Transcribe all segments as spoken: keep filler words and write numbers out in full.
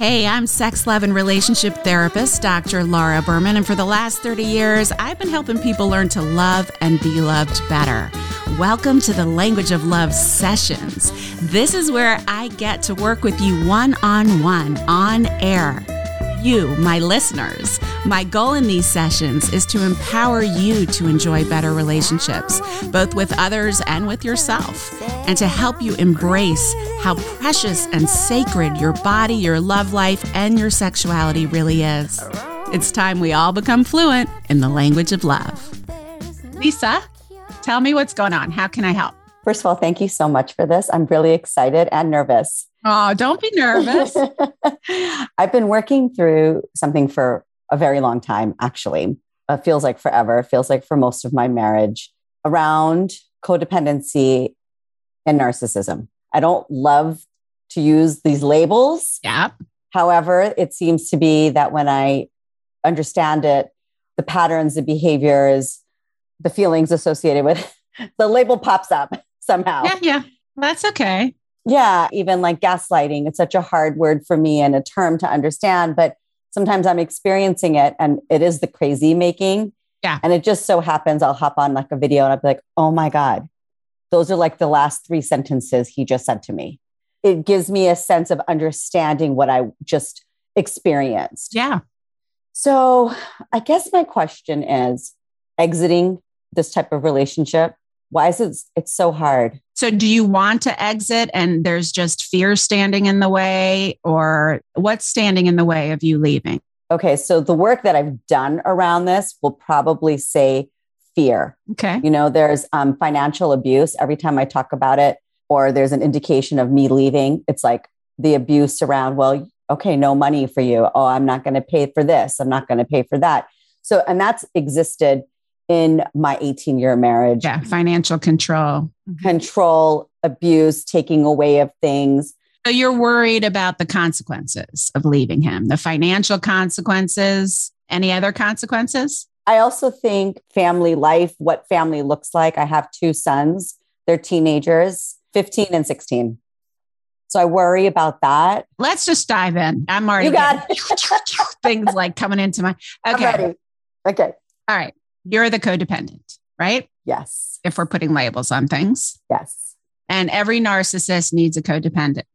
Hey, I'm sex, love, and relationship therapist, Doctor Laura Berman, and for the last thirty years, I've been helping people learn to love and be loved better. Welcome to the Language of Love sessions. This is where I get to work with you one-on-one, on air. You, my listeners. My goal in these sessions is to empower you to enjoy better relationships, both with others and with yourself, and to help you embrace how precious and sacred your body, your love life, and your sexuality really is. It's time we all become fluent in the language of love. Lisa, tell me what's going on. How can I help? First of all, thank you so much for this. I'm really excited and nervous. Oh, don't be nervous. I've been working through something for a very long time, actually. It feels like forever. It feels like for most of my marriage around codependency and narcissism. I don't love to use these labels. Yeah. However, it seems to be that when I understand it, the patterns, the behaviors, the feelings associated with the label pops up somehow. Yeah, yeah. That's okay. Yeah, even like gaslighting, it's such a hard word for me and a term to understand, but sometimes I'm experiencing it and it is the crazy making. Yeah. And it just so happens I'll hop on like a video and I'll be like, oh my God, those are like the last three sentences he just said to me. It gives me a sense of understanding what I just experienced. Yeah. So I guess my question is exiting this type of relationship. Why is it it's so hard? So do you want to exit and there's just fear standing in the way, or what's standing in the way of you leaving? Okay. So the work that I've done around this will probably say fear. Okay. You know, there's um, financial abuse every time I talk about it, or there's an indication of me leaving. It's like the abuse around, well, okay, no money for you. Oh, I'm not going to pay for this. I'm not going to pay for that. So, and that's existed in my eighteen year marriage. Yeah. Financial control. Control, abuse, taking away of things. So you're worried about the consequences of leaving him, the financial consequences, any other consequences? I also think family life, what family looks like. I have two sons. They're teenagers, fifteen and sixteen. So I worry about that. Let's just dive in. I'm already You got things like coming into my, okay. I'm ready. Okay. All right. You're the codependent, right? Yes. If we're putting labels on things. Yes. And every narcissist needs a codependent.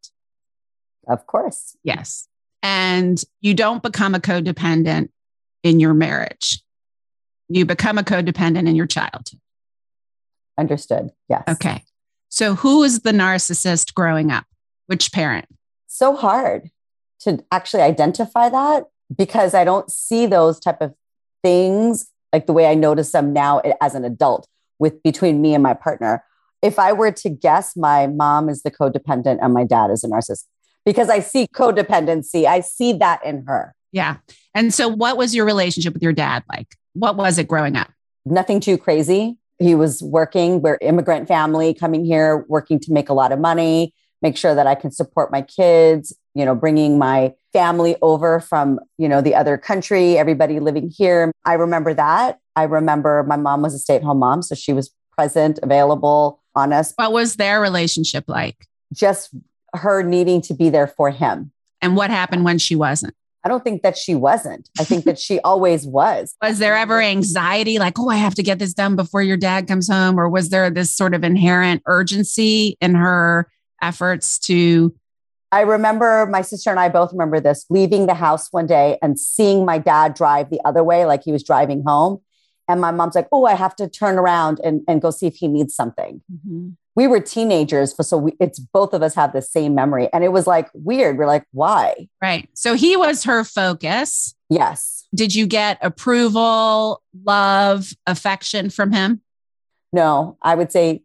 Of course. Yes. And you don't become a codependent in your marriage. You become a codependent in your childhood. Understood. Yes. Okay. So who is the narcissist growing up? Which parent? So hard to actually identify that because I don't see those type of things like the way I notice them now as an adult with between me and my partner. If I were to guess, my mom is the codependent and my dad is a narcissist because I see codependency. I see that in her. Yeah. And so what was your relationship with your dad like? What was it growing up? Nothing too crazy. He was working. We're immigrant family coming here, working to make a lot of money, make sure that I can support my kids, you know, bringing my family over from, you know, the other country, everybody living here. I remember that. I remember my mom was a stay-at-home mom. So she was present, available, honest. What was their relationship like? Just her needing to be there for him. And what happened when she wasn't? I don't think that she wasn't. I think that she always was. Was there ever anxiety like, oh, I have to get this done before your dad comes home? Or was there this sort of inherent urgency in her efforts to... I remember my sister and I both remember this, leaving the house one day and seeing my dad drive the other way, like he was driving home. And my mom's like, oh, I have to turn around and, and go see if he needs something. Mm-hmm. We were teenagers, so we, it's both of us have the same memory. And it was like weird. We're like, why? Right. So he was her focus. Yes. Did you get approval, love, affection from him? No, I would say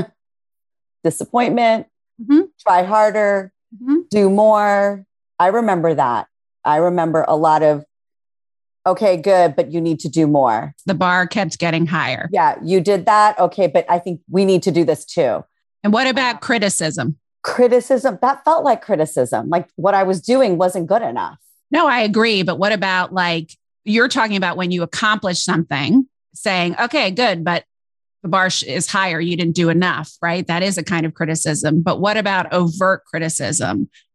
disappointment, mm-hmm. try harder, mm-hmm. do more. I remember that. I remember a lot of, okay, good, but you need to do more. The bar kept getting higher. Yeah, you did that. Okay, but I think we need to do this too. And what about criticism? Criticism, that felt like criticism. Like what I was doing wasn't good enough. No, I agree. But what about like, you're talking about when you accomplish something, saying, okay, good, but the bar is higher. You didn't do enough, right? That is a kind of criticism. But what about overt criticism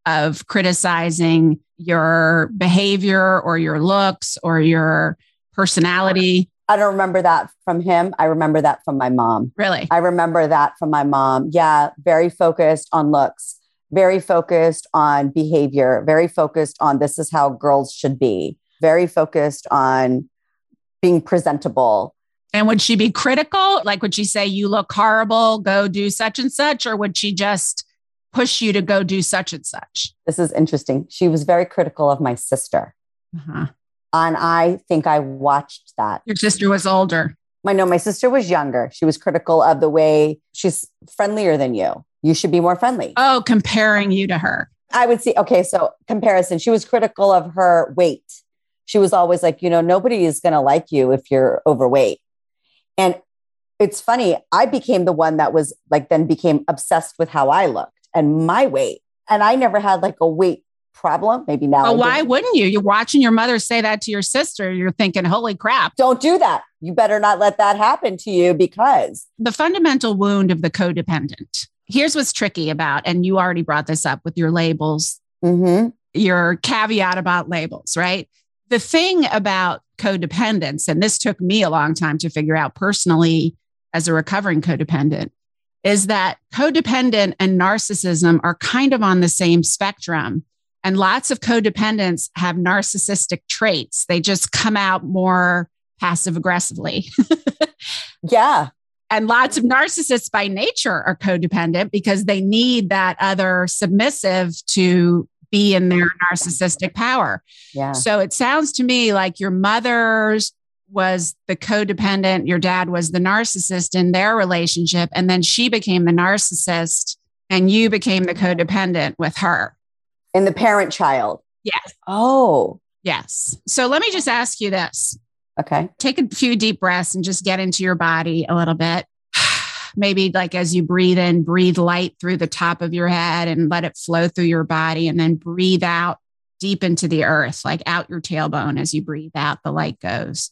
of criticizing your behavior or your looks or your personality? I don't remember that from him. I remember that from my mom. Really? I remember that from my mom. Yeah. Very focused on looks, very focused on behavior, very focused on this is how girls should be, very focused on being presentable. And would she be critical? Like, would she say, you look horrible, go do such and such? Or would she just push you to go do such and such? This is interesting. She was very critical of my sister. Uh-huh. And I think I watched that. Your sister was older. I know my sister was younger. She was critical of the way she's friendlier than you. You should be more friendly. Oh, comparing you to her. I would see, okay, so comparison. She was critical of her weight. She was always like, you know, nobody is going to like you if you're overweight. And it's funny, I became the one that was like, then became obsessed with how I looked and my weight. And I never had like a weight problem. Maybe now. Well, why wouldn't you? You're watching your mother say that to your sister. You're thinking, holy crap. Don't do that. You better not let that happen to you, because the fundamental wound of the codependent. Here's what's tricky about, and you already brought this up with your labels, mm-hmm. your caveat about labels, right? The thing about codependence, and this took me a long time to figure out personally as a recovering codependent, is that codependent and narcissism are kind of on the same spectrum. And lots of codependents have narcissistic traits. They just come out more passive aggressively. Yeah. And lots of narcissists by nature are codependent because they need that other submissive to be in their narcissistic power. Yeah. So it sounds to me like your mother's was the codependent, your dad was the narcissist in their relationship, and then she became the narcissist and you became the codependent with her. In the parent child. Yes. Oh. Yes. So let me just ask you this. Okay. Take a few deep breaths and just get into your body a little bit. Maybe like as you breathe in, breathe light through the top of your head and let it flow through your body, and then breathe out deep into the earth, like out your tailbone. As you breathe out, the light goes.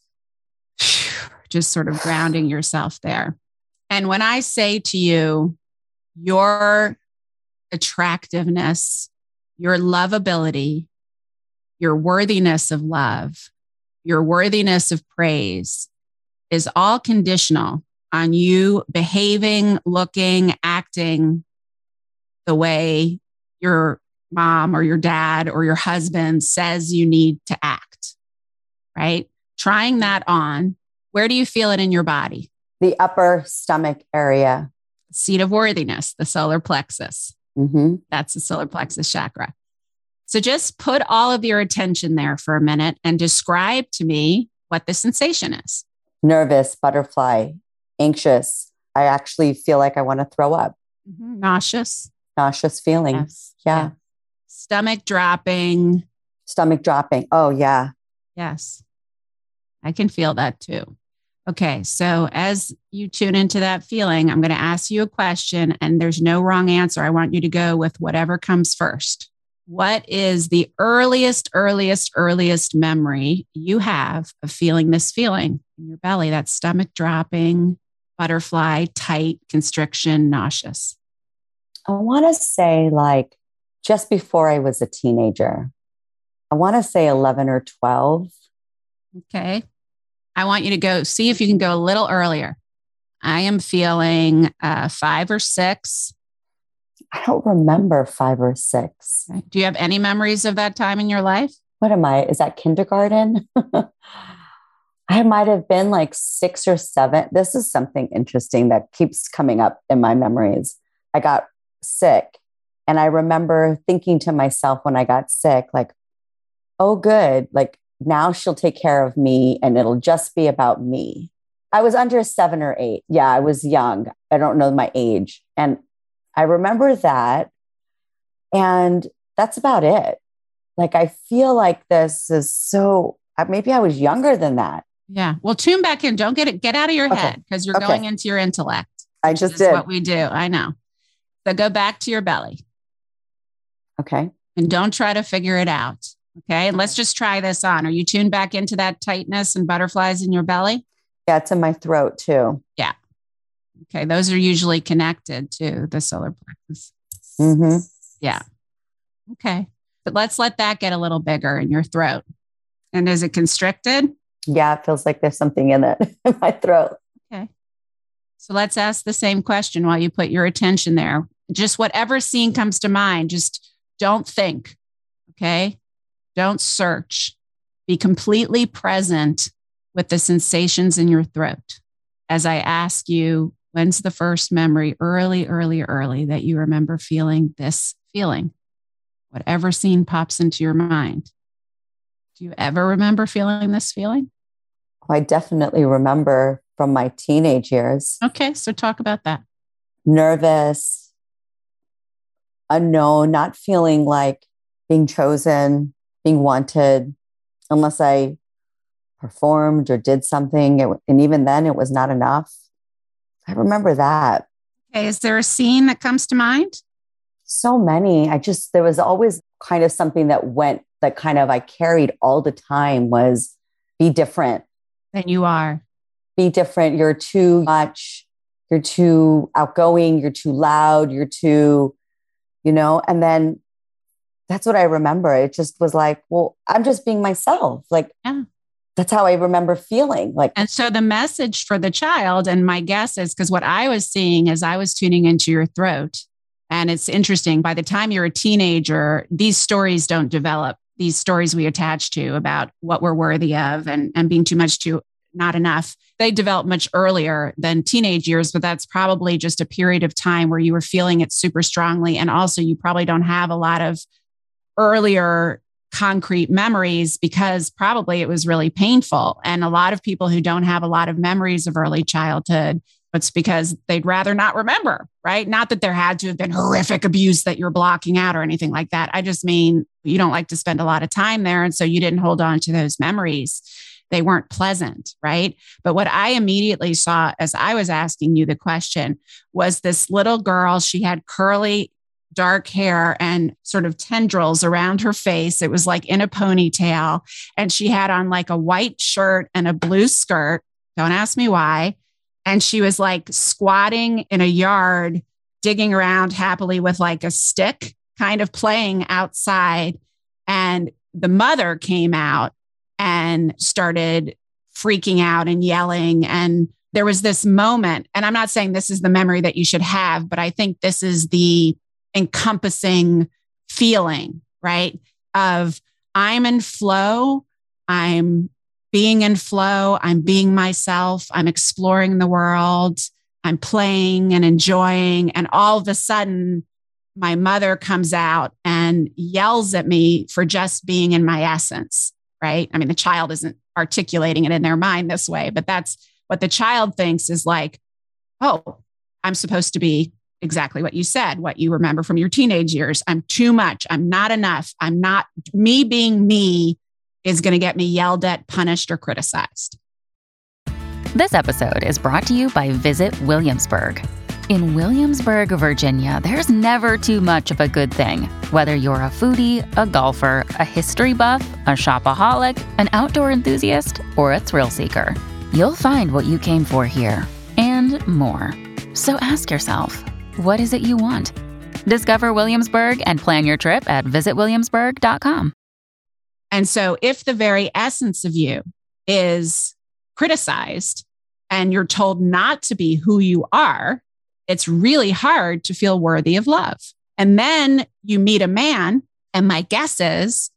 Just sort of grounding yourself there. And when I say to you, your attractiveness, your lovability, your worthiness of love, your worthiness of praise is all conditional on you behaving, looking, acting the way your mom or your dad or your husband says you need to act, right? Trying that on. Where do you feel it in your body? The upper stomach area. Seat of worthiness, the solar plexus. Mm-hmm. That's the solar plexus chakra. So just put all of your attention there for a minute and describe to me what the sensation is. Nervous, butterfly, anxious. I actually feel like I want to throw up. Mm-hmm. Nauseous. Nauseous feeling. Yes. Yeah. Yes. Stomach dropping. Stomach dropping. Oh, yeah. Yes. I can feel that too. Okay. So as you tune into that feeling, I'm going to ask you a question, and there's no wrong answer. I want you to go with whatever comes first. What is the earliest, earliest, earliest memory you have of feeling this feeling in your belly? That stomach dropping, butterfly, tight, constriction, nauseous. I want to say like just before I was a teenager. I want to say eleven or twelve. Okay. I want you to go see if you can go a little earlier. I am feeling uh, five or six. I don't remember five or six. Okay. Do you have any memories of that time in your life? What am I? Is that kindergarten? I might have been like six or seven. This is something interesting that keeps coming up in my memories. I got sick, and I remember thinking to myself when I got sick, like, oh, good. Like now she'll take care of me and it'll just be about me. I was under seven or eight. Yeah, I was young. I don't know my age. And I remember that. And that's about it. Like, I feel like this is so, maybe I was younger than that. Yeah. Well, tune back in. Don't get it, get out of your Okay. head, because you're Okay. going into your intellect. I just That's did. what we do. I know. So go back to your belly Okay. and don't try to figure it out. Okay. And let's just try this on. Are you tuned back into that tightness and butterflies in your belly? Yeah, it's in my throat too. Yeah. Okay. Those are usually connected to the solar plexus. Mm-hmm. Yeah. Okay. But let's let that get a little bigger in your throat. And is it constricted? Yeah, it feels like there's something in it in my throat. Okay. So let's ask the same question while you put your attention there. Just whatever scene comes to mind, just don't think. Okay. Don't search. Be completely present with the sensations in your throat. As I ask you, when's the first memory early, early, early that you remember feeling this feeling? Whatever scene pops into your mind. Do you ever remember feeling this feeling? I definitely remember from my teenage years. Okay, so talk about that. Nervous, unknown, not feeling like being chosen, being wanted, unless I performed or did something. It, and even then, it was not enough. I remember that. Okay, is there a scene that comes to mind? So many. I just, there was always kind of something that went, that kind of I carried all the time was be different. Than you are. Be different. You're too much. You're too outgoing. You're too loud. You're too, you know, and then that's what I remember. It just was like, well, I'm just being myself. Like, yeah. That's how I remember feeling. Like, and so the message for the child, and my guess is because what I was seeing as I was tuning into your throat, and it's interesting, by the time you're a teenager, these stories don't develop. These stories we attach to about what we're worthy of and, and being too much, too not enough, they develop much earlier than teenage years, but that's probably just a period of time where you were feeling it super strongly. And also you probably don't have a lot of earlier concrete memories because probably it was really painful. And a lot of people who don't have a lot of memories of early childhood, it's because they'd rather not remember, right? Not that there had to have been horrific abuse that you're blocking out or anything like that. I just mean you don't like to spend a lot of time there. And so you didn't hold on to those memories. They weren't pleasant, right? But what I immediately saw as I was asking you the question was this little girl. She had curly dark hair and sort of tendrils around her face. It was like in a ponytail. And she had on like a white shirt and a blue skirt. Don't ask me why. And she was like squatting in a yard, digging around happily with like a stick, kind of playing outside. And the mother came out and started freaking out and yelling. And there was this moment, and I'm not saying this is the memory that you should have, but I think this is the encompassing feeling, right? Of I'm in flow. I'm being in flow. I'm being myself. I'm exploring the world. I'm playing and enjoying. And all of a sudden, my mother comes out and yells at me for just being in my essence, right? I mean, the child isn't articulating it in their mind this way, but that's what the child thinks is like, oh, I'm supposed to be exactly what you said, what you remember from your teenage years. I'm too much. I'm not enough. I'm not, me being me is going to get me yelled at, punished, or criticized. This episode is brought to you by Visit Williamsburg. In Williamsburg, Virginia, there's never too much of a good thing. Whether you're a foodie, a golfer, a history buff, a shopaholic, an outdoor enthusiast, or a thrill seeker, you'll find what you came for here and more. So ask yourself, what is it you want? Discover Williamsburg and plan your trip at visit williamsburg dot com. And so if the very essence of you is criticized and you're told not to be who you are, it's really hard to feel worthy of love. And then you meet a man, and my guess is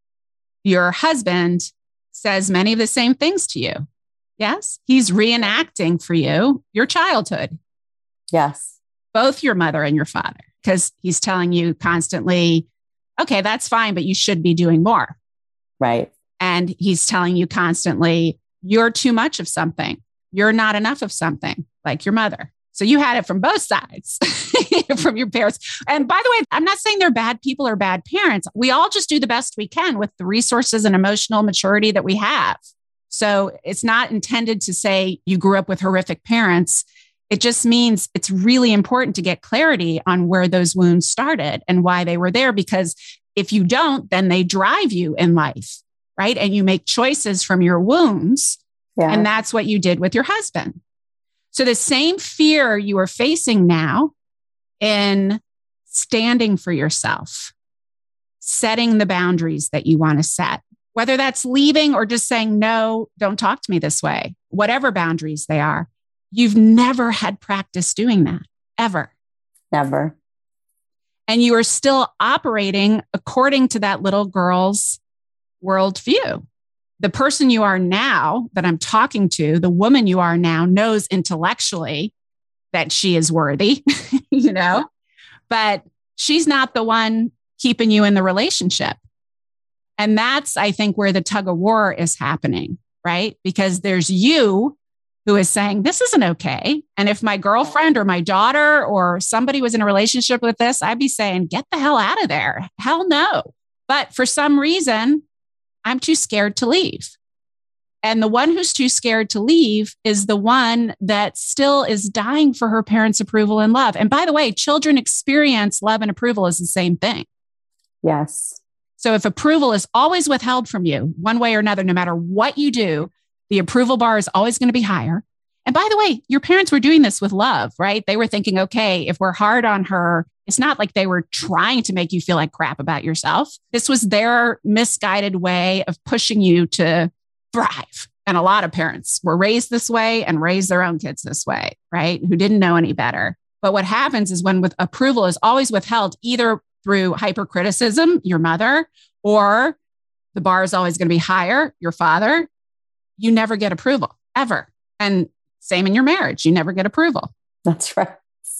your husband says many of the same things to you. Yes? He's reenacting for you your childhood. Yes. Both your mother and your father, because he's telling you constantly, okay, that's fine, but you should be doing more. Right. And he's telling you constantly, you're too much of something. You're not enough of something, like your mother. So you had it from both sides, from your parents. And by the way, I'm not saying they're bad people or bad parents. We all just do the best we can with the resources and emotional maturity that we have. So it's not intended to say you grew up with horrific parents. It just means it's really important to get clarity on where those wounds started and why they were there. Because if you don't, then they drive you in life, right? And you make choices from your wounds. Yeah. And that's what you did with your husband. So the same fear you are facing now in standing for yourself, setting the boundaries that you want to set, whether that's leaving or just saying, no, don't talk to me this way, whatever boundaries they are. You've never had practice doing that, ever. Never. And you are still operating according to that little girl's worldview. The person you are now that I'm talking to, the woman you are now, knows intellectually that she is worthy, you know, but she's not the one keeping you in the relationship. And that's, I think, where the tug of war is happening, right? Because there's you who is saying, this isn't okay. And if my girlfriend or my daughter or somebody was in a relationship with this, I'd be saying, get the hell out of there. Hell no. But for some reason, I'm too scared to leave. And the one who's too scared to leave is the one that still is dying for her parents' approval and love. And by the way, children experience love and approval as the same thing. Yes. So if approval is always withheld from you, one way or another, no matter what you do, the approval bar is always going to be higher. And by the way, your parents were doing this with love, right? They were thinking, okay, if we're hard on her, it's not like they were trying to make you feel like crap about yourself. This was their misguided way of pushing you to thrive. And a lot of parents were raised this way and raised their own kids this way, right? Who didn't know any better. But what happens is when with approval is always withheld, either through hypercriticism, your mother, or the bar is always going to be higher, your father, you never get approval, ever. And same in your marriage, you never get approval. That's right.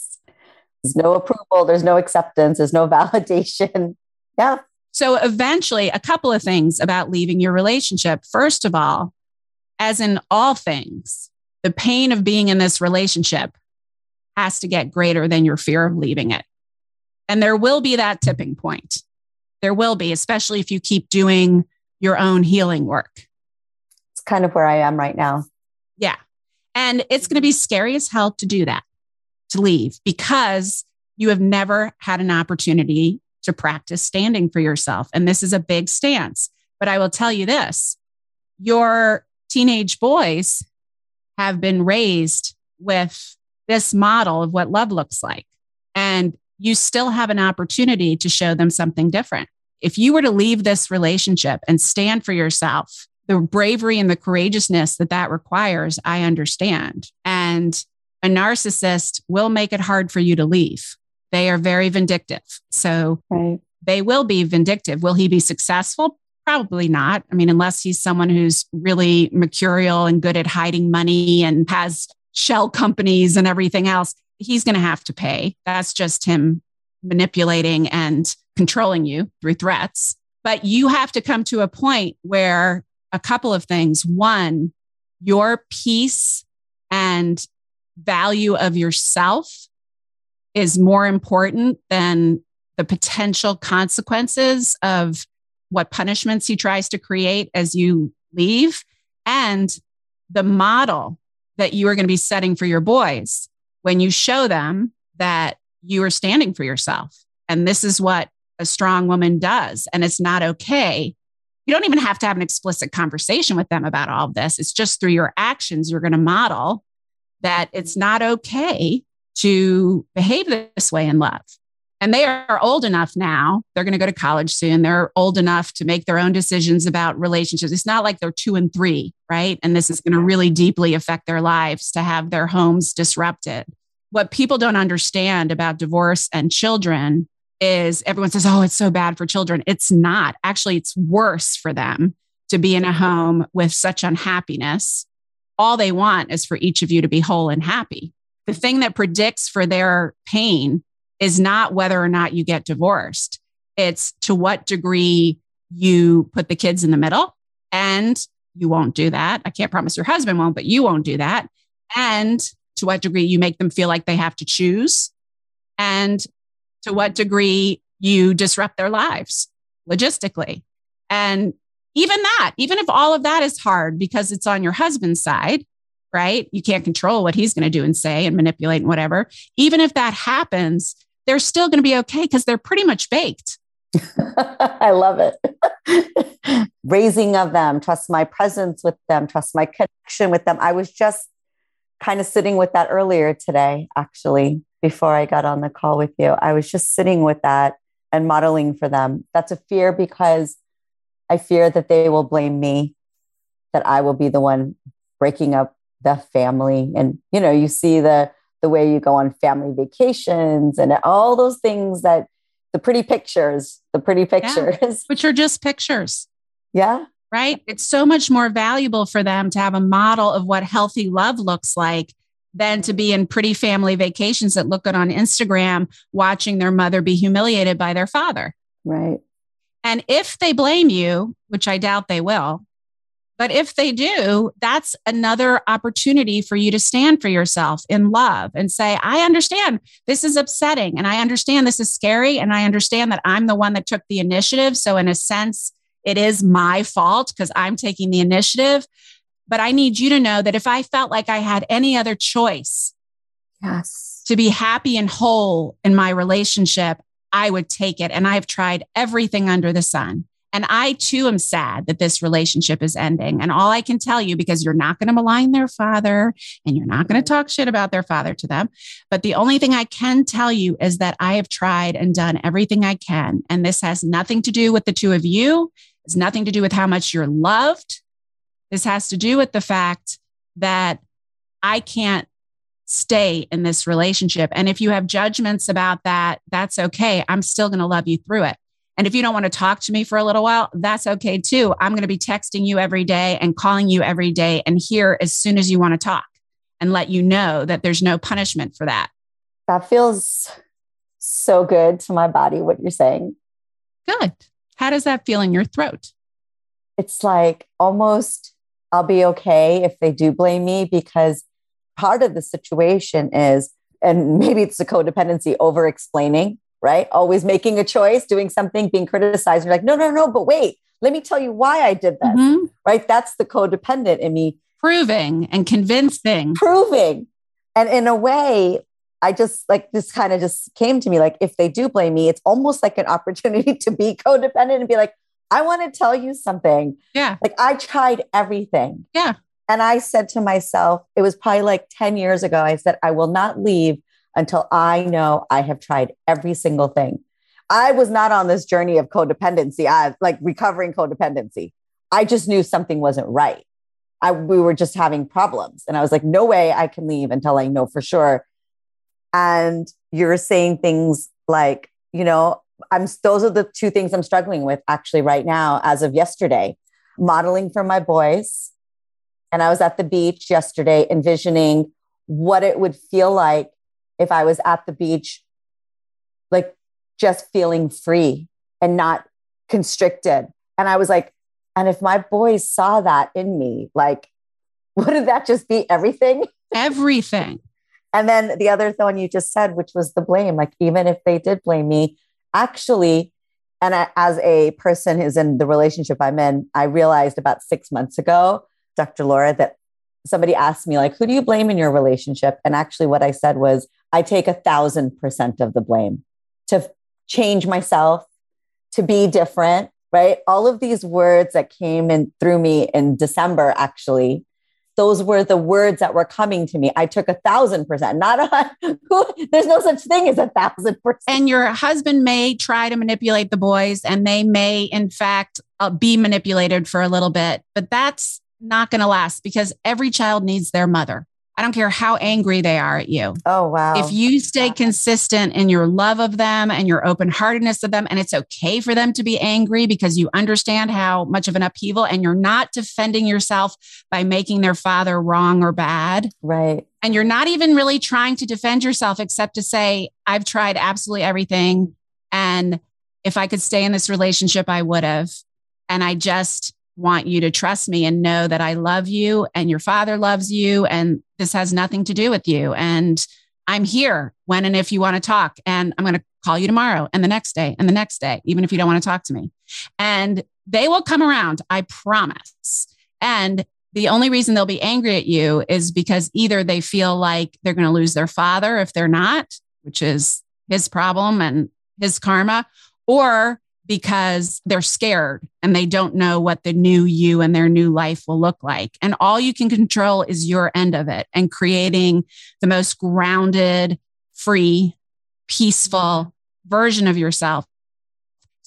There's no approval, there's no acceptance, there's no validation. Yeah. So eventually, a couple of things about leaving your relationship. First of all, as in all things, the pain of being in this relationship has to get greater than your fear of leaving it. And there will be that tipping point. There will be, especially if you keep doing your own healing work. It's kind of where I am right now. Yeah. And it's going to be scary as hell to do that, to leave, because you have never had an opportunity to practice standing for yourself. And this is a big stance. But I will tell you this, your teenage boys have been raised with this model of what love looks like. And you still have an opportunity to show them something different. If you were to leave this relationship and stand for yourself, the bravery and the courageousness that that requires, I understand. And a narcissist will make it hard for you to leave. They are very vindictive. So right. They will be vindictive. Will he be successful? Probably not. I mean, unless he's someone who's really mercurial and good at hiding money and has shell companies and everything else, he's going to have to pay. That's just him manipulating and controlling you through threats. But you have to come to a point where a couple of things. One, your peace and value of yourself is more important than the potential consequences of what punishments he tries to create as you leave, and the model that you are going to be setting for your boys when you show them that you are standing for yourself. And this is what a strong woman does. And it's not okay. You don't even have to have an explicit conversation with them about all of this. It's just through your actions, you're going to model that it's not okay to behave this way in love. And they are old enough now. They're going to go to college soon. They're old enough to make their own decisions about relationships. It's not like they're two and three, right? And this is going to really deeply affect their lives to have their homes disrupted. What people don't understand about divorce and children is everyone says, oh, it's so bad for children. It's not. Actually, it's worse for them to be in a home with such unhappiness. All they want is for each of you to be whole and happy. The thing that predicts for their pain is not whether or not you get divorced. It's to what degree you put the kids in the middle, and you won't do that. I can't promise your husband won't, but you won't do that. And to what degree you make them feel like they have to choose, and to what degree you disrupt their lives logistically. And even that, even if all of that is hard because it's on your husband's side, right? You can't control what he's going to do and say and manipulate and whatever. Even if that happens, they're still going to be okay because they're pretty much baked. I love it. Raising of them, trust my presence with them, trust my connection with them. I was just kind of sitting with that earlier today, actually, before I got on the call with you. I was just sitting with that. and modeling for them. That's a fear because I fear that they will blame me, that I will be the one breaking up the family. And, you know, you see the, the way you go on family vacations and all those things, that the pretty pictures, the pretty pictures, yeah, which are just pictures. Yeah. Right. It's so much more valuable for them to have a model of what healthy love looks like than to be in pretty family vacations that look good on Instagram, watching their mother be humiliated by their father. Right. And if they blame you, which I doubt they will, but if they do, that's another opportunity for you to stand for yourself in love and say, I understand this is upsetting, and I understand this is scary, and I understand that I'm the one that took the initiative. So in a sense, it is my fault because I'm taking the initiative. But I need you to know that if I felt like I had any other choice, yes, to be happy and whole in my relationship, I would take it. And I've tried everything under the sun. And I too am sad that this relationship is ending. And all I can tell you, because you're not going to malign their father and you're not going to talk shit about their father to them. But the only thing I can tell you is that I have tried and done everything I can. And this has nothing to do with the two of you. It's nothing to do with how much you're loved. This has to do with the fact that I can't stay in this relationship. And if you have judgments about that, that's okay. I'm still going to love you through it. And if you don't want to talk to me for a little while, that's okay too. I'm going to be texting you every day and calling you every day and here as soon as you want to talk, and let you know that there's no punishment for that. That feels so good to my body, what you're saying. Good. How does that feel in your throat? It's like almost I'll be okay if they do blame me, because part of the situation is, and maybe it's the codependency, over explaining, right? Always making a choice, doing something, being criticized. You're like, no, no, no, but wait, let me tell you why I did this, mm-hmm. right? That's the codependent in me. Proving and convincing. Proving. And in a way, I just like, this kind of just came to me, like, if they do blame me, it's almost like an opportunity to be codependent and be like, I want to tell you something. Yeah. Like, I tried everything. Yeah. And I said to myself, it was probably like ten years ago, I said, I will not leave until I know I have tried every single thing. I was not on this journey of codependency, I like recovering codependency. I just knew something wasn't right. I, we were just having problems. And I was like, no way I can leave until I know for sure. And you're saying things like, you know, I'm, those are the two things I'm struggling with actually right now, as of yesterday, modeling for my boys. And I was at the beach yesterday, envisioning what it would feel like if I was at the beach, like just feeling free and not constricted. And I was like, and if my boys saw that in me, like, wouldn't that just be everything? Everything. And then the other one you just said, which was the blame, like, even if they did blame me, actually, and I, as a person who's in the relationship I'm in, I realized about six months ago, Doctor Laura, that somebody asked me, like, who do you blame in your relationship? And actually what I said was, I take a thousand percent of the blame to change myself, to be different, right? All of these words that came in through me in December, actually, those were the words that were coming to me. I took a thousand percent, not a, who, there's no such thing as a thousand percent. And your husband may try to manipulate the boys, and they may, in fact, uh, be manipulated for a little bit, but that's not going to last, because every child needs their mother. I don't care how angry they are at you. Oh, wow. If you stay consistent in your love of them and your open-heartedness of them, and it's okay for them to be angry because you understand how much of an upheaval, and you're not defending yourself by making their father wrong or bad. Right. And you're not even really trying to defend yourself except to say, I've tried absolutely everything. And if I could stay in this relationship, I would have. And I just want you to trust me and know that I love you and your father loves you. And this has nothing to do with you. And I'm here when and if you want to talk. And I'm going to call you tomorrow and the next day and the next day, even if you don't want to talk to me. And they will come around, I promise. And the only reason they'll be angry at you is because either they feel like they're going to lose their father if they're not, which is his problem and his karma, or because they're scared and they don't know what the new you and their new life will look like. And all you can control is your end of it, and creating the most grounded, free, peaceful version of yourself.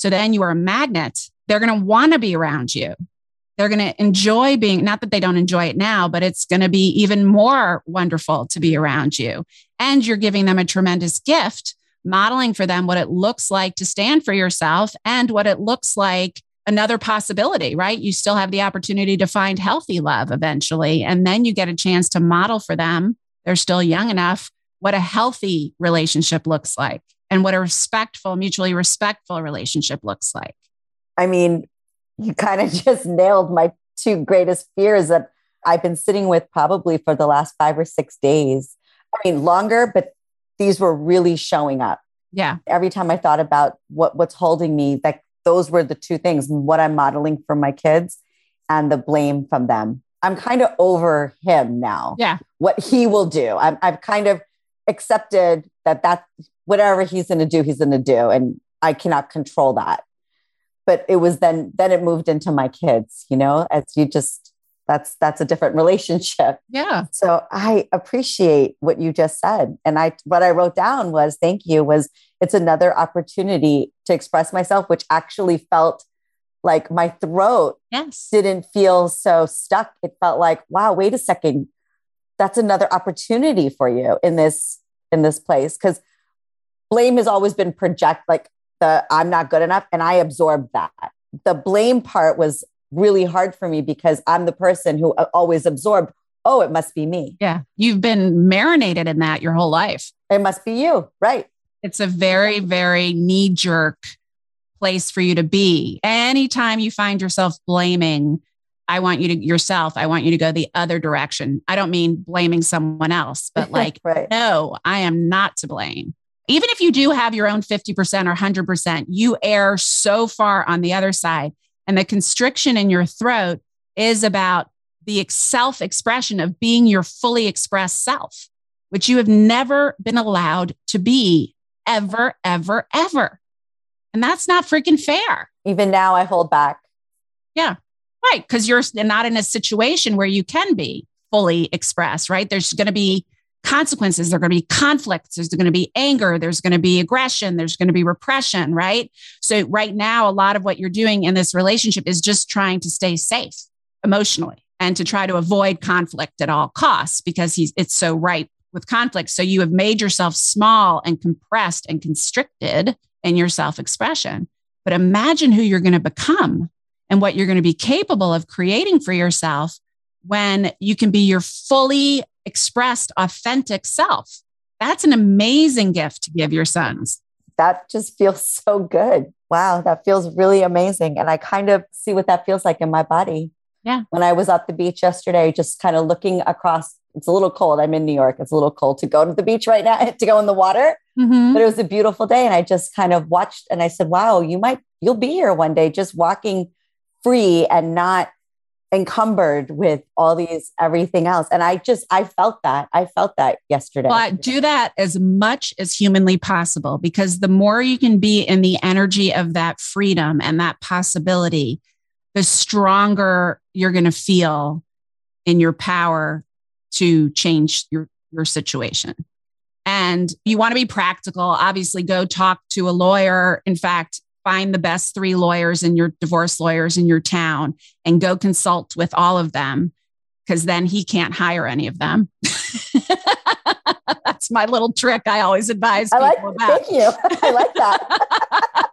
So then you are a magnet. They're going to want to be around you. They're going to enjoy being, not that they don't enjoy it now, but it's going to be even more wonderful to be around you. And you're giving them a tremendous gift, modeling for them what it looks like to stand for yourself and what it looks like another possibility, right? You still have the opportunity to find healthy love eventually. And then you get a chance to model for them. They're still young enough what a healthy relationship looks like and what a respectful, mutually respectful relationship looks like. I mean, you kind of just nailed my two greatest fears that I've been sitting with probably for the last five or six days. I mean, longer, but these were really showing up. Yeah. Every time I thought about what, what's holding me, that those were the two things, what I'm modeling for my kids and the blame from them. I'm kind of over him now. Yeah. What he will do. I'm, I've kind of accepted that that whatever he's going to do, he's going to do. And I cannot control that. But it was then, then it moved into my kids, you know, as you just, that's, that's a different relationship. Yeah. So I appreciate what you just said. And I, what I wrote down was, thank you, was it's another opportunity to express myself, which actually felt like my throat yes. didn't feel so stuck. It felt like, wow, wait a second. That's another opportunity for you in this, in this place. Cause blame has always been project, like the, I'm not good enough. And I absorbed that. The blame part was really hard for me because I'm the person who always absorbed, oh, it must be me. Yeah. You've been marinated in that your whole life. It must be you. Right. It's a very, very knee-jerk place for you to be. Anytime you find yourself blaming, I want you to yourself, I want you to go the other direction. I don't mean blaming someone else, but like, right. no, I am not to blame. Even if you do have your own fifty percent or one hundred percent, you err so far on the other side. And the constriction in your throat is about the self-expression of being your fully expressed self, which you have never been allowed to be ever, ever, ever. And that's not freaking fair. Even now I hold back. Yeah, right. Because you're not in a situation where you can be fully expressed, right? There's going to be consequences. There are going to be conflicts. There's going to be anger. There's going to be aggression. There's going to be repression, right? So right now, a lot of what you're doing in this relationship is just trying to stay safe emotionally and to try to avoid conflict at all costs because he's it's so ripe with conflict. So you have made yourself small and compressed and constricted in your self-expression. But imagine who you're going to become and what you're going to be capable of creating for yourself when you can be your fully expressed, authentic self. That's an amazing gift to give your sons. That just feels so good. Wow, that feels really amazing. And I kind of see what that feels like in my body. Yeah. When I was at the beach yesterday, just kind of looking across, it's a little cold. I'm in New York. It's a little cold to go to the beach right now, to go in the water. Mm-hmm. But it was a beautiful day. And I just kind of watched and I said, wow, you might, you'll be here one day, just walking free and not encumbered with all these, everything else. And I just, I felt that, I felt that yesterday. Well, do that as much as humanly possible, because the more you can be in the energy of that freedom and that possibility, the stronger you're going to feel in your power to change your, your situation. And you want to be practical, obviously go talk to a lawyer. In fact, find the best three lawyers and your divorce lawyers in your town and go consult with all of them, because then he can't hire any of them. That's my little trick I always advise people I like, about. Thank you. I like that.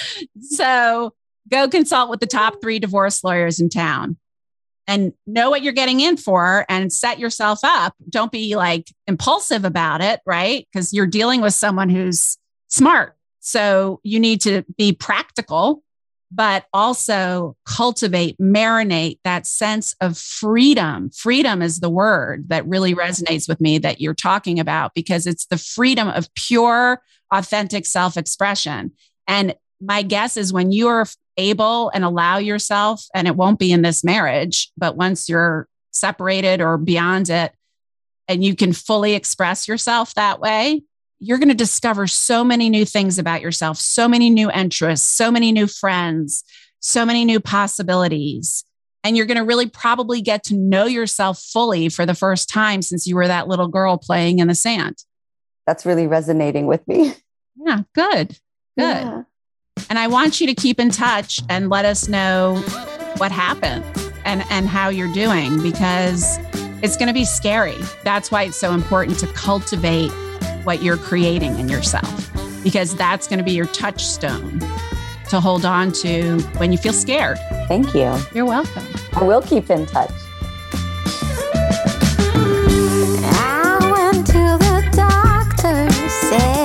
So go consult with the top three divorce lawyers in town and know what you're getting in for and set yourself up. Don't be like impulsive about it, right? Because you're dealing with someone who's smart. So you need to be practical, but also cultivate, marinate that sense of freedom. Freedom is the word that really resonates with me that you're talking about, because it's the freedom of pure, authentic self-expression. And my guess is when you are able and allow yourself, and it won't be in this marriage, but once you're separated or beyond it, and you can fully express yourself that way, you're going to discover so many new things about yourself, so many new interests, so many new friends, so many new possibilities. And you're going to really probably get to know yourself fully for the first time since you were that little girl playing in the sand. That's really resonating with me. Yeah, good. Good. Yeah. And I want you to keep in touch and let us know what happened and, and how you're doing, because it's going to be scary. That's why it's so important to cultivate what you're creating in yourself, because that's going to be your touchstone to hold on to when you feel scared. Thank you. You're welcome. I will keep in touch. I went to the doctor, said